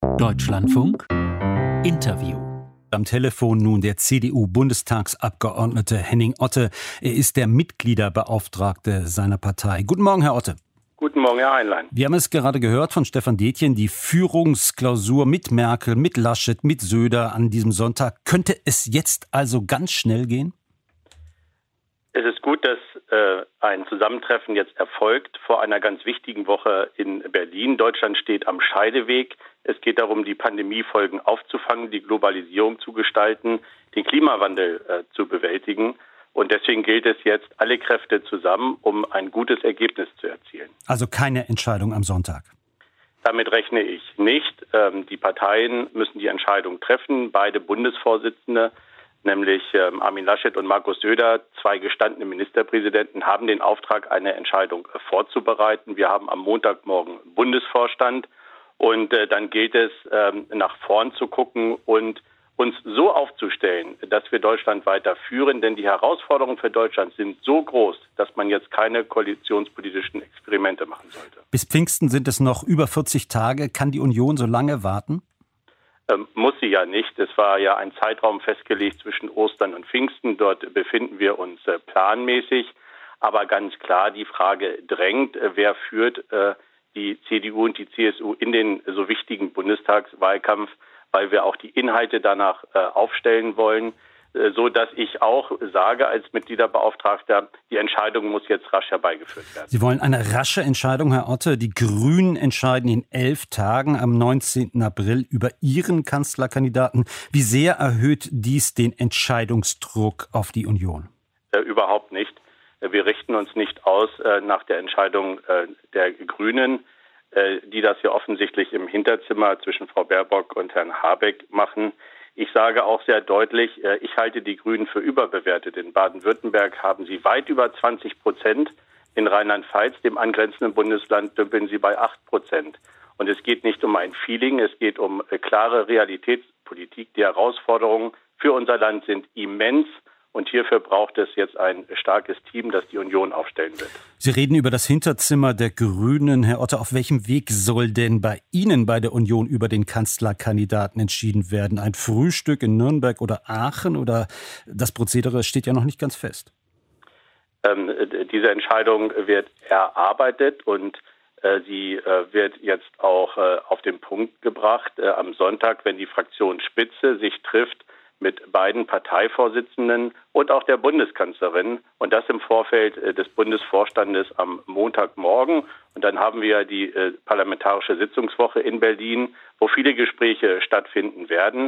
Deutschlandfunk Interview. Am Telefon nun der CDU-Bundestagsabgeordnete Henning Otte. Er ist der Mitgliederbeauftragte seiner Partei. Guten Morgen, Herr Otte. Guten Morgen, Herr Heinlein. Wir haben es gerade gehört von Stefan Detjen, die Führungsklausur mit Merkel, mit Laschet, mit Söder an diesem Sonntag. Könnte es jetzt also ganz schnell gehen? Es ist gut, dass ein Zusammentreffen jetzt erfolgt vor einer ganz wichtigen Woche in Berlin. Deutschland steht am Scheideweg. Es geht darum, die Pandemiefolgen aufzufangen, die Globalisierung zu gestalten, den Klimawandel zu bewältigen. Und deswegen gilt es jetzt, alle Kräfte zusammen, um ein gutes Ergebnis zu erzielen. Also keine Entscheidung am Sonntag? Damit rechne ich nicht. Die Parteien müssen die Entscheidung treffen. Beide Bundesvorsitzende, nämlich Armin Laschet und Markus Söder, zwei gestandene Ministerpräsidenten, haben den Auftrag, eine Entscheidung vorzubereiten. Wir haben am Montagmorgen Bundesvorstand und dann gilt es, nach vorn zu gucken und uns so aufzustellen, dass wir Deutschland weiter führen. Denn die Herausforderungen für Deutschland sind so groß, dass man jetzt keine koalitionspolitischen Experimente machen sollte. Bis Pfingsten sind es noch über 40 Tage. Kann die Union so lange warten? Muss sie ja nicht. Es war ja ein Zeitraum festgelegt zwischen Ostern und Pfingsten. Dort befinden wir uns planmäßig. Aber ganz klar, die Frage drängt, wer führt die CDU und die CSU in den so wichtigen Bundestagswahlkampf, weil wir auch die Inhalte danach aufstellen wollen, so dass ich auch sage als Mitgliederbeauftragter, die Entscheidung muss jetzt rasch herbeigeführt werden. Sie wollen eine rasche Entscheidung, Herr Otte. Die Grünen entscheiden in 11 Tagen am 19. April über ihren Kanzlerkandidaten. Wie sehr erhöht dies den Entscheidungsdruck auf die Union? Überhaupt nicht. Wir richten uns nicht aus nach der Entscheidung der Grünen, die das ja offensichtlich im Hinterzimmer zwischen Frau Baerbock und Herrn Habeck machen. Ich sage auch sehr deutlich, ich halte die Grünen für überbewertet. In Baden-Württemberg haben sie weit über 20%. In Rheinland-Pfalz, dem angrenzenden Bundesland, dümpeln sie bei 8%. Und es geht nicht um ein Feeling, es geht um klare Realitätspolitik. Die Herausforderungen für unser Land sind immens. Und hierfür braucht es jetzt ein starkes Team, das die Union aufstellen wird. Sie reden über das Hinterzimmer der Grünen. Herr Otte, auf welchem Weg soll denn bei Ihnen bei der Union über den Kanzlerkandidaten entschieden werden? Ein Frühstück in Nürnberg oder Aachen? Oder das Prozedere steht ja noch nicht ganz fest. Diese Entscheidung wird erarbeitet und sie wird jetzt auch auf den Punkt gebracht. Am Sonntag, wenn die Fraktionsspitze sich trifft, mit beiden Parteivorsitzenden und auch der Bundeskanzlerin und das im Vorfeld des Bundesvorstandes am Montagmorgen. Und dann haben wir die parlamentarische Sitzungswoche in Berlin, wo viele Gespräche stattfinden werden.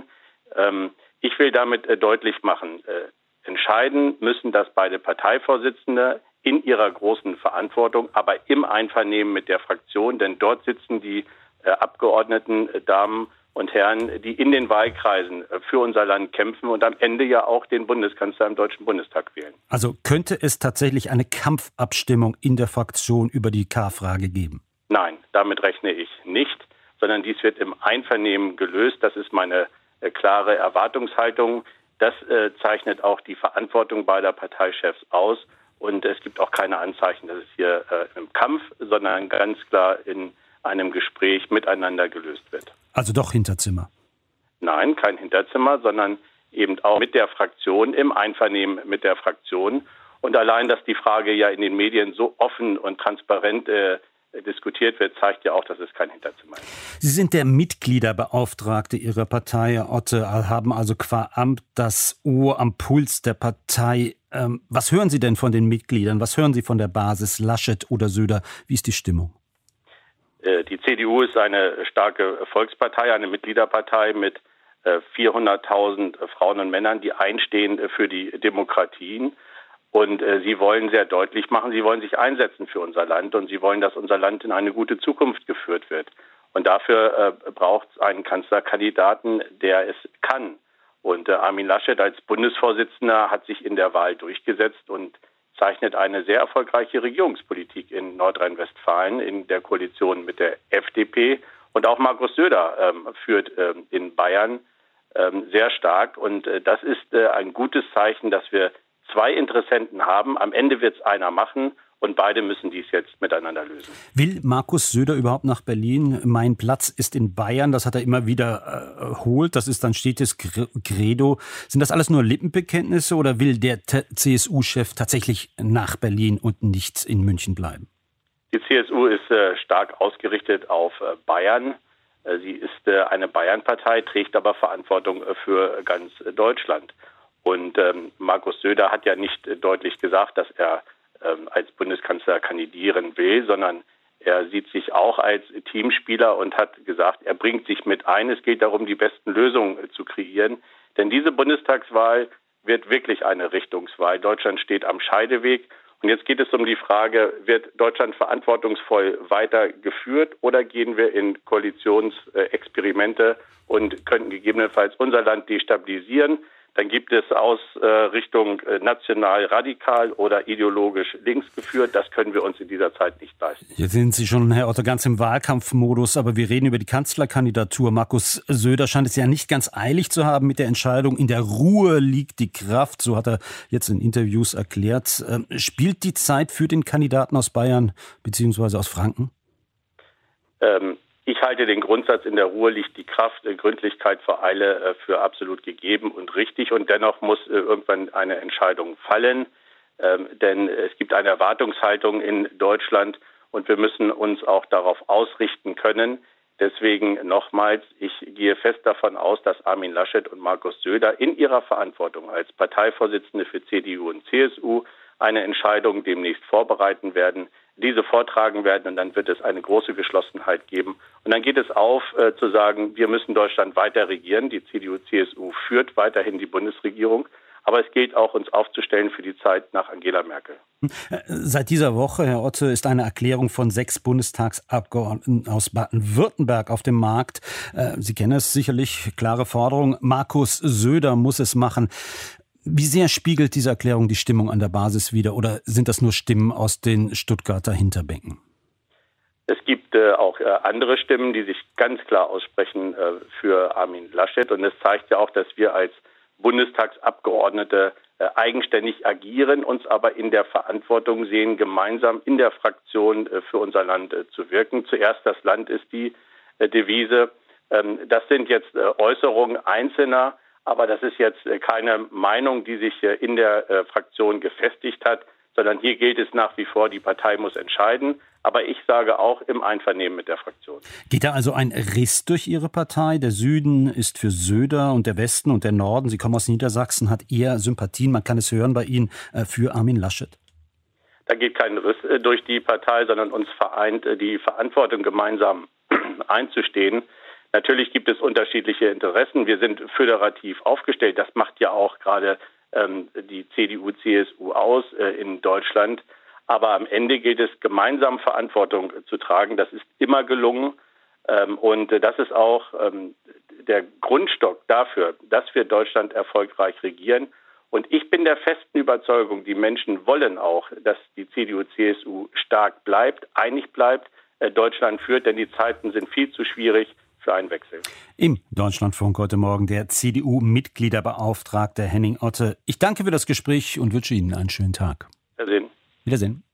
Ich will damit deutlich machen, entscheiden müssen das beide Parteivorsitzende in ihrer großen Verantwortung, aber im Einvernehmen mit der Fraktion, denn dort sitzen die Abgeordneten, Damen und Herren, die in den Wahlkreisen für unser Land kämpfen und am Ende ja auch den Bundeskanzler im Deutschen Bundestag wählen. Also könnte es tatsächlich eine Kampfabstimmung in der Fraktion über die K-Frage geben? Nein, damit rechne ich nicht, sondern dies wird im Einvernehmen gelöst. Das ist meine klare Erwartungshaltung. Das zeichnet auch die Verantwortung beider Parteichefs aus. Und es gibt auch keine Anzeichen, dass es hier im Kampf, sondern ganz klar in einem Gespräch miteinander gelöst wird. Also doch Hinterzimmer? Nein, kein Hinterzimmer, sondern eben auch mit der Fraktion, im Einvernehmen mit der Fraktion. Und allein, dass die Frage ja in den Medien so offen und transparent diskutiert wird, zeigt ja auch, dass es kein Hinterzimmer ist. Sie sind der Mitgliederbeauftragte Ihrer Partei, Herr Otte, haben also qua Amt das Ohr am Puls der Partei. Was hören Sie denn von den Mitgliedern? Was hören Sie von der Basis, Laschet oder Söder? Wie ist die Stimmung? Die CDU ist eine starke Volkspartei, eine Mitgliederpartei mit 400.000 Frauen und Männern, die einstehen für die Demokratien. Und sie wollen sehr deutlich machen, sie wollen sich einsetzen für unser Land und sie wollen, dass unser Land in eine gute Zukunft geführt wird. Und dafür braucht es einen Kanzlerkandidaten, der es kann. Und Armin Laschet als Bundesvorsitzender hat sich in der Wahl durchgesetzt und zeichnet eine sehr erfolgreiche Regierungspolitik in Nordrhein-Westfalen in der Koalition mit der FDP. Und auch Markus Söder führt in Bayern sehr stark. Und das ist ein gutes Zeichen, dass wir zwei Interessenten haben. Am Ende wird es einer machen Und beide müssen dies jetzt miteinander lösen. Will Markus Söder überhaupt nach Berlin? Mein Platz ist in Bayern. Das hat er immer wieder erholt. Das ist dann stetes Credo. Sind das alles nur Lippenbekenntnisse oder will der CSU-Chef tatsächlich nach Berlin und nicht in München bleiben? Die CSU ist stark ausgerichtet auf Bayern. Sie ist eine Bayern-Partei, trägt aber Verantwortung für ganz Deutschland. Und Markus Söder hat ja nicht deutlich gesagt, dass er als Bundeskanzler kandidieren will, sondern er sieht sich auch als Teamspieler und hat gesagt, er bringt sich mit ein. Es geht darum, die besten Lösungen zu kreieren. Denn diese Bundestagswahl wird wirklich eine Richtungswahl. Deutschland steht am Scheideweg. Und jetzt geht es um die Frage, wird Deutschland verantwortungsvoll weiter geführt oder gehen wir in Koalitionsexperimente und könnten gegebenenfalls unser Land destabilisieren? Dann gibt es Ausrichtung national radikal oder ideologisch links geführt. Das können wir uns in dieser Zeit nicht leisten. Jetzt sind Sie schon, Herr Otte, ganz im Wahlkampfmodus, aber wir reden über die Kanzlerkandidatur. Markus Söder scheint es ja nicht ganz eilig zu haben mit der Entscheidung. In der Ruhe liegt die Kraft, so hat er jetzt in Interviews erklärt. Spielt die Zeit für den Kandidaten aus Bayern bzw. aus Franken? Ich halte den Grundsatz, in der Ruhe liegt die Kraft, Gründlichkeit vor Eile für absolut gegeben und richtig. Und dennoch muss irgendwann eine Entscheidung fallen, denn es gibt eine Erwartungshaltung in Deutschland und wir müssen uns auch darauf ausrichten können. Deswegen nochmals, ich gehe fest davon aus, dass Armin Laschet und Markus Söder in ihrer Verantwortung als Parteivorsitzende für CDU und CSU eine Entscheidung demnächst vorbereiten werden, diese vortragen werden und dann wird es eine große Geschlossenheit geben. Und dann geht es auf, zu sagen, wir müssen Deutschland weiter regieren. Die CDU-CSU führt weiterhin die Bundesregierung. Aber es gilt auch, uns aufzustellen für die Zeit nach Angela Merkel. Seit dieser Woche, Herr Otte, ist eine Erklärung von 6 Bundestagsabgeordneten aus Baden-Württemberg auf dem Markt. Sie kennen es sicherlich, klare Forderung. Markus Söder muss es machen. Wie sehr spiegelt diese Erklärung die Stimmung an der Basis wider oder sind das nur Stimmen aus den Stuttgarter Hinterbänken? Es gibt auch andere Stimmen, die sich ganz klar aussprechen für Armin Laschet. Und es zeigt ja auch, dass wir als Bundestagsabgeordnete eigenständig agieren, uns aber in der Verantwortung sehen, gemeinsam in der Fraktion für unser Land zu wirken. Zuerst das Land ist die Devise. Das sind jetzt Äußerungen Einzelner. Aber das ist jetzt keine Meinung, die sich in der Fraktion gefestigt hat, sondern hier gilt es nach wie vor, die Partei muss entscheiden. Aber ich sage auch im Einvernehmen mit der Fraktion. Geht da also ein Riss durch Ihre Partei? Der Süden ist für Söder und der Westen und der Norden, Sie kommen aus Niedersachsen, hat eher Sympathien, man kann es hören bei Ihnen, für Armin Laschet? Da geht kein Riss durch die Partei, sondern uns vereint die Verantwortung gemeinsam einzustehen. Natürlich gibt es unterschiedliche Interessen. Wir sind föderativ aufgestellt. Das macht ja auch gerade die CDU-CSU aus in Deutschland. Aber am Ende gilt es, gemeinsam Verantwortung zu tragen. Das ist immer gelungen. Und das ist auch der Grundstock dafür, dass wir Deutschland erfolgreich regieren. Und ich bin der festen Überzeugung, die Menschen wollen auch, dass die CDU-CSU stark bleibt, einig bleibt, Deutschland führt, denn die Zeiten sind viel zu schwierig für einen Wechsel. Im Deutschlandfunk heute Morgen der CDU-Mitgliederbeauftragte Henning Otte. Ich danke für das Gespräch und wünsche Ihnen einen schönen Tag. Wiedersehen. Wiedersehen.